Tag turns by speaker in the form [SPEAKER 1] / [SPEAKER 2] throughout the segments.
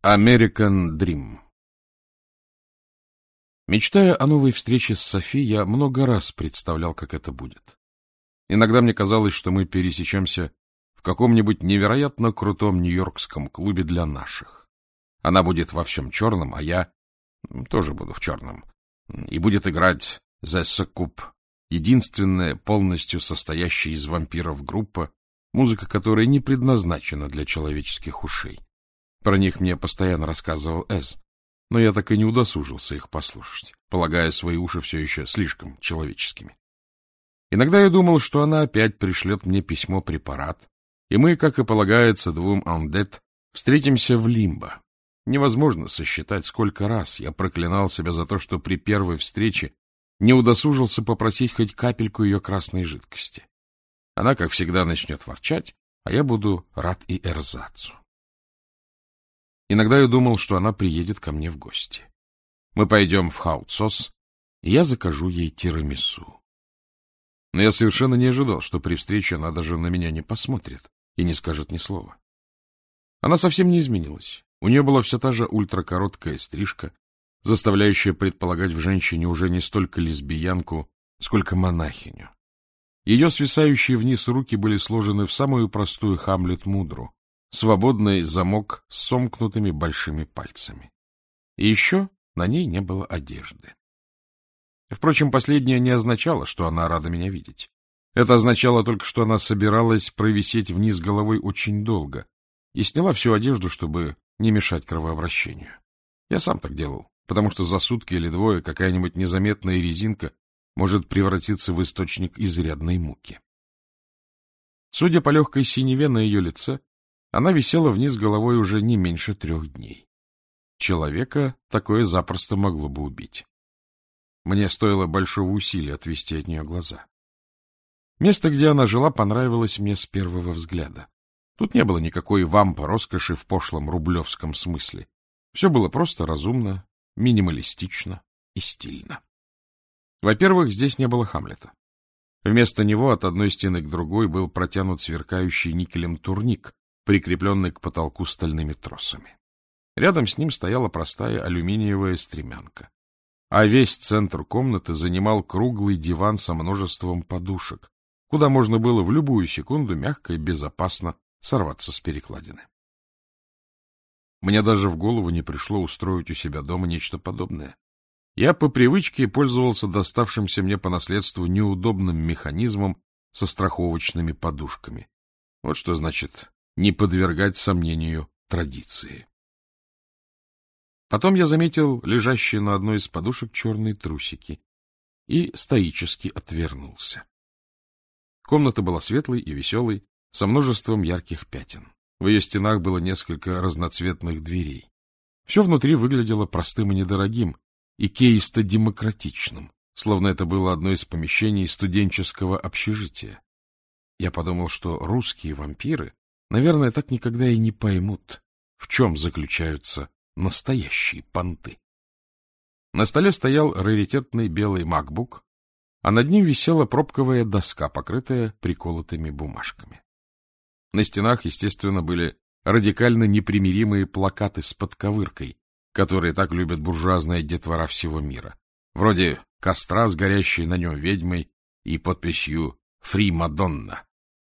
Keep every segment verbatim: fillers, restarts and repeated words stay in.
[SPEAKER 1] American Dream. Мечтая о новой встрече с Софи, я много раз представлял, как это будет. Иногда мне казалось, что мы пересечемся в каком-нибудь невероятно крутом нью-йоркском клубе для наших. Она будет во всем черном, а я тоже буду в черном. И будет играть The Succub, единственная полностью состоящая из вампиров группа, музыка которой не предназначена для человеческих ушей. Про них мне постоянно рассказывал Эз, но я так и не удосужился их послушать, полагая свои уши все еще слишком человеческими. Иногда я думал, что она опять пришлет мне письмо-препарат, и мы, как и полагается двум undead, встретимся в Лимбо. Невозможно сосчитать, сколько раз я проклинал себя за то, что при первой встрече не удосужился попросить хоть капельку ее красной жидкости. Она, как всегда, начнет ворчать, а я буду рад и эрзацу. Иногда я думал, что она приедет ко мне в гости. Мы пойдем в Хаутсос, и я закажу ей тирамису. Но я совершенно не ожидал, что при встрече она даже на меня не посмотрит и не скажет ни слова. Она совсем не изменилась. У нее была все та же ультракороткая стрижка, заставляющая предполагать в женщине уже не столько лесбиянку, сколько монахиню. Ее свисающие вниз руки были сложены в самую простую Хамлет-мудру, свободный замок с сомкнутыми большими пальцами. И еще на ней не было одежды. Впрочем, последнее не означало, что она рада меня видеть. Это означало только, что она собиралась провисеть вниз головой очень долго и сняла всю одежду, чтобы не мешать кровообращению. Я сам так делал, потому что за сутки или двое какая-нибудь незаметная резинка может превратиться в источник изрядной муки. Судя по легкой синеве на ее лице, она висела вниз головой уже не меньше трех дней. Человека такое запросто могло бы убить. Мне стоило большого усилия отвести от нее глаза. Место, где она жила, понравилось мне с первого взгляда. Тут не было никакой вампа роскоши в пошлом рублевском смысле. Все было просто разумно, минималистично и стильно. Во-первых, здесь не было Хамлета. Вместо него от одной стены к другой был протянут сверкающий никелем турник, прикрепленный к потолку стальными тросами. Рядом с ним стояла простая алюминиевая стремянка. А весь центр комнаты занимал круглый диван со множеством подушек, куда можно было в любую секунду мягко и безопасно сорваться с перекладины. Мне даже в голову не пришло устроить у себя дома нечто подобное. Я по привычке пользовался доставшимся мне по наследству неудобным механизмом со страховочными подушками. Вот что значит не подвергать сомнению традиции. Потом я заметил лежащие на одной из подушек черные трусики и стоически отвернулся. Комната была светлой и веселой, со множеством ярких пятен. В ее стенах было несколько разноцветных дверей. Все внутри выглядело простым и недорогим, и икеисто-демократичным, словно это было одно из помещений студенческого общежития. Я подумал, что русские вампиры, наверное, так никогда и не поймут, в чем заключаются настоящие понты. На столе стоял раритетный белый MacBook, а над ним висела пробковая доска, покрытая приколотыми бумажками. На стенах, естественно, были радикально непримиримые плакаты с подковыркой, которые так любят буржуазная детвора всего мира, вроде костра с горящей на нем ведьмой и подписью «Фри Мадонна».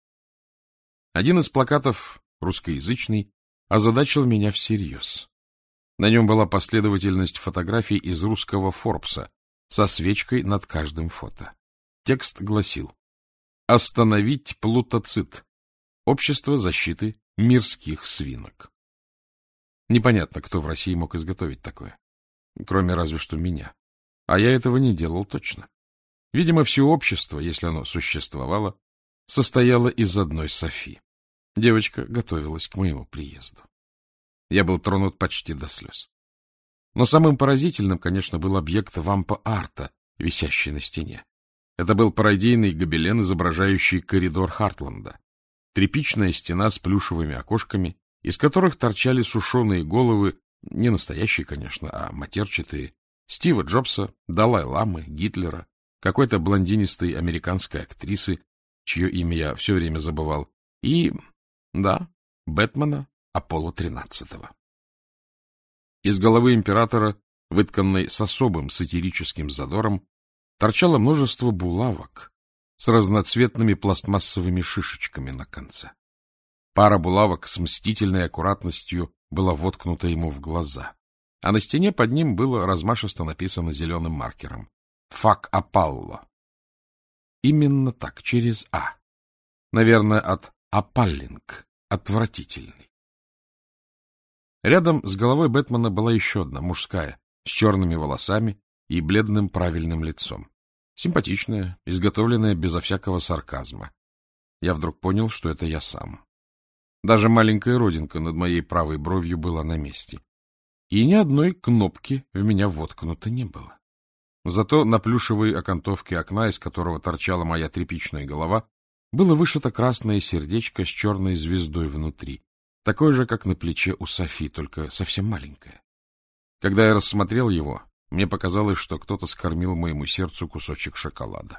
[SPEAKER 1] Один из плакатов, русскоязычный, озадачил меня всерьез. На нем была последовательность фотографий из русского Форбса со свечкой над каждым фото. Текст гласил: «Остановить плутоцит. Общество защиты мирских свинок». Непонятно, кто в России мог изготовить такое, кроме разве что меня. А я этого не делал точно. Видимо, все общество, если оно существовало, состояло из одной Софи. Девочка готовилась к моему приезду. Я был тронут почти до слез. Но самым поразительным, конечно, был объект вампа-арта, висящий на стене. Это был пародийный гобелен, изображающий коридор Хартленда. Тряпичная стена с плюшевыми окошками, из которых торчали сушеные головы, не настоящие, конечно, а матерчатые, Стива Джобса, Далай-ламы, Гитлера, какой-то блондинистой американской актрисы, чье имя я все время забывал, и, да, Бэтмена Аполло тринадцатого. Из головы императора, вытканной с особым сатирическим задором, торчало множество булавок с разноцветными пластмассовыми шишечками на конце. Пара булавок с мстительной аккуратностью была воткнута ему в глаза, а на стене под ним было размашисто написано зеленым маркером «Фак Апалло». Именно так, через «А». Наверное, от «Апаллинг» — отвратительный. Рядом с головой Бэтмена была еще одна, мужская, с черными волосами и бледным правильным лицом. Симпатичная, изготовленная безо всякого сарказма. Я вдруг понял, что это я сам. Даже маленькая родинка над моей правой бровью была на месте. И ни одной кнопки в меня воткнуто не было. Зато на плюшевой окантовке окна, из которого торчала моя тряпичная голова, было вышито красное сердечко с черной звездой внутри, такое же, как на плече у Софи, только совсем маленькое. Когда я рассмотрел его, мне показалось, что кто-то скормил моему сердцу кусочек шоколада.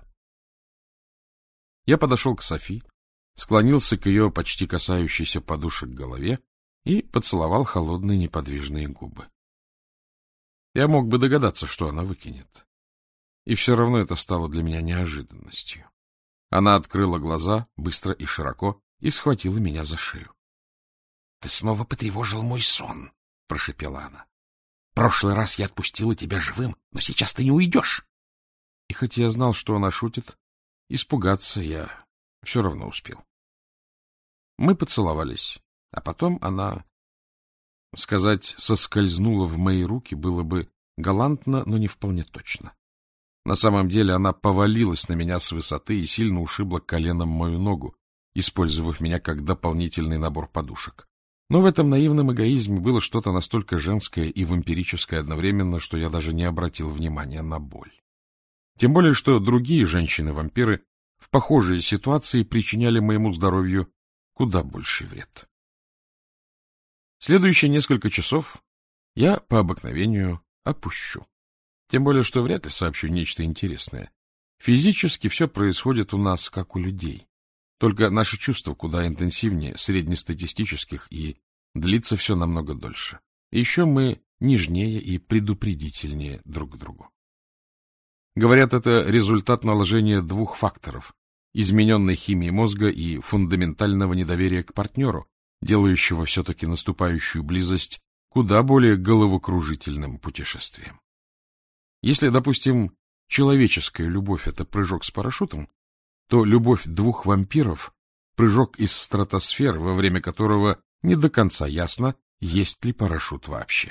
[SPEAKER 1] Я подошел к Софи, склонился к ее почти касающейся подушек голове и поцеловал холодные неподвижные губы. Я мог бы догадаться, что она выкинет. И все равно это стало для меня неожиданностью. Она открыла глаза быстро и широко и схватила меня за шею. — Ты снова потревожил мой сон, — прошепела она. — В прошлый раз я отпустила тебя живым, но сейчас ты не уйдешь. И хоть я знал, что она шутит, испугаться я все равно успел. Мы поцеловались, а потом она, сказать, соскользнула в мои руки было бы галантно, но не вполне точно. На самом деле она повалилась на меня с высоты и сильно ушибла коленом мою ногу, использовав меня как дополнительный набор подушек. Но в этом наивном эгоизме было что-то настолько женское и вампирическое одновременно, что я даже не обратил внимания на боль. Тем более, что другие женщины-вампиры в похожей ситуации причиняли моему здоровью куда больший вред. Следующие несколько часов я по обыкновению опущу. Тем более, что вряд ли сообщу нечто интересное. Физически все происходит у нас, как у людей. Только наши чувства куда интенсивнее среднестатистических, и длится все намного дольше. И еще мы нежнее и предупредительнее друг к другу. Говорят, это результат наложения двух факторов — измененной химии мозга и фундаментального недоверия к партнеру, делающего все-таки наступающую близость куда более головокружительным путешествием. Если, допустим, человеческая любовь — это прыжок с парашютом, то любовь двух вампиров — прыжок из стратосферы, во время которого не до конца ясно, есть ли парашют вообще.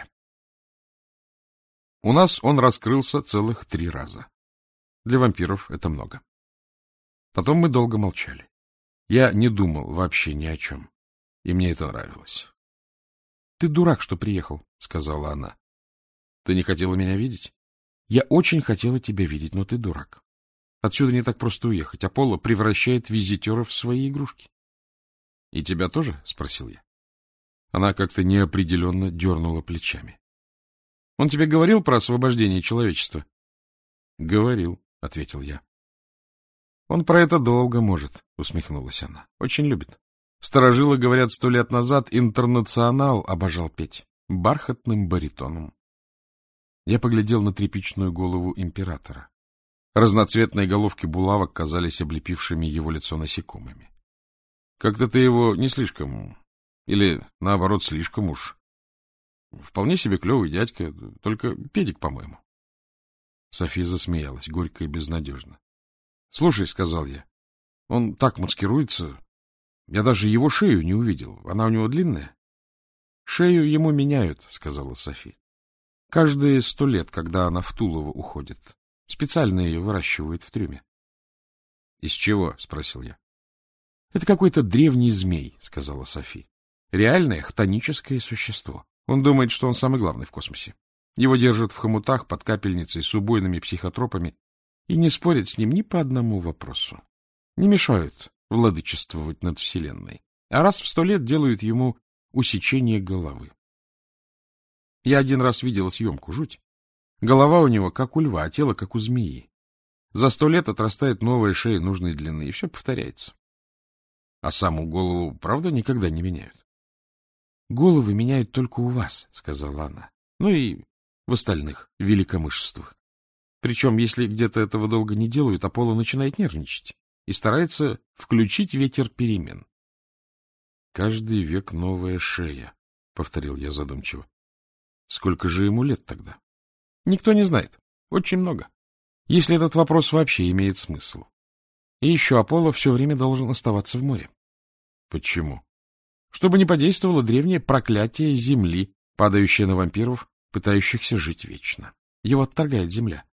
[SPEAKER 1] У нас он раскрылся целых три раза. Для вампиров это много. Потом мы долго молчали. Я не думал вообще ни о чем, и мне это нравилось. — Ты дурак, что приехал, — сказала она. — Ты не хотела меня видеть? — Я очень хотела тебя видеть, но ты дурак. Отсюда не так просто уехать. Аполло превращает визитеров в свои игрушки. — И тебя тоже? — спросил я. Она как-то неопределенно дернула плечами. — Он тебе говорил про освобождение человечества? — Говорил, — ответил я. — Он про это долго может, — усмехнулась она. — Очень любит. Старожилы, говорят, сто лет назад «Интернационал» обожал петь бархатным баритоном. Я поглядел на тряпичную голову императора. Разноцветные головки булавок казались облепившими его лицо насекомыми. Как-то ты его не слишком, или, наоборот, слишком уж. Вполне себе клевый дядька, только педик, по-моему. София засмеялась, горько и безнадежно. — Слушай, — сказал я, — он так маскируется. Я даже его шею не увидел. Она у него длинная. — Шею ему меняют, — сказала София. — Каждые сто лет, когда она в Тулово уходит. Специально ее выращивают в трюме. — Из чего? — спросил я. — Это какой-то древний змей, — сказала София. — Реальное хтоническое существо. Он думает, что он самый главный в космосе. Его держат в хомутах под капельницей с убойными психотропами и не спорят с ним ни по одному вопросу. Не мешают владычествовать над Вселенной, а раз в сто лет делают ему усечение головы. Я один раз видела съемку, жуть. Голова у него как у льва, а тело как у змеи. За сто лет отрастает новая шея нужной длины, и все повторяется. А саму голову, правда, никогда не меняют? — Головы меняют только у вас, — сказала она. Ну и в остальных великомышествах. Причем, если где-то этого долго не делают, Аполло начинает нервничать и старается включить ветер перемен. «Каждый век новая шея», — повторил я задумчиво. «Сколько же ему лет тогда?» «Никто не знает. Очень много. Если этот вопрос вообще имеет смысл. И еще Аполло все время должен оставаться в море». «Почему?» «Чтобы не подействовало древнее проклятие Земли, падающее на вампиров, пытающихся жить вечно. Его отторгает Земля.